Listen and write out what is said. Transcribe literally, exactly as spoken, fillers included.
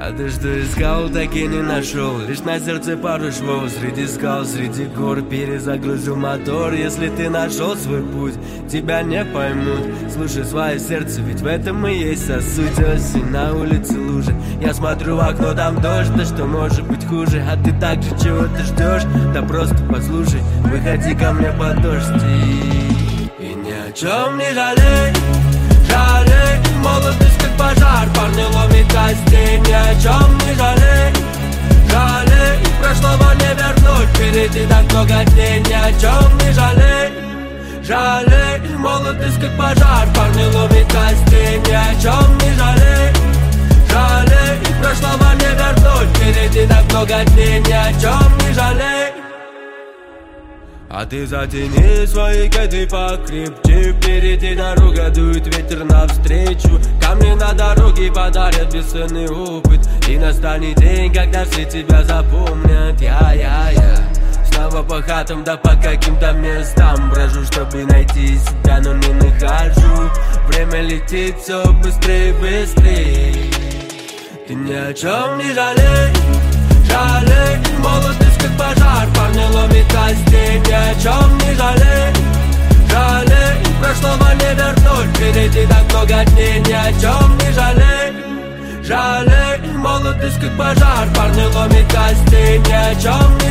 А ты что искал, так и не нашел. Лишь на сердце пару швов. Среди скал, среди гор перезагрузил мотор. Если ты нашел свой путь, тебя не поймут. Слушай свое сердце, ведь в этом и есть вся суть. Осень, на улице лужи. Я смотрю в окно, там дождь. Да что может быть хуже? А ты так же чего ты ждешь? Да просто послушай, выходи ко мне под дождь. И ни о чем не жалей, жалей. Молодость как пожар, парни ломит костей. Ни о чем не жалей, жалей. Прошлого не вернуть, впереди так много дней. Ни о чем не жалей, жалей. Молодость как пожар, парни ломит костей. Ни о чем не жалей, жалей. Прошлого не вернуть, впереди так много дней. Ни о чем не жалей. А ты затяни свои кеды покрепче. Впереди дорога, дует ветер навстречу. Камни на дороге подарят бесценный опыт. И настанет день, когда все тебя запомнят. Я-я-я снова по хатам, да по каким-то местам брожу, чтобы найти себя, но не нахожу. Время летит все быстрее, быстрее. Ты ни о чем не жалей, жалей. Молодость как пожар, парни ломит костей. Ни о чем не жалей, жалей. Прошлого не вернуть, впереди так много дней. Ни о чем не жалей, жалей. Молодость как пожар, парни ломит костей. Ни о чем не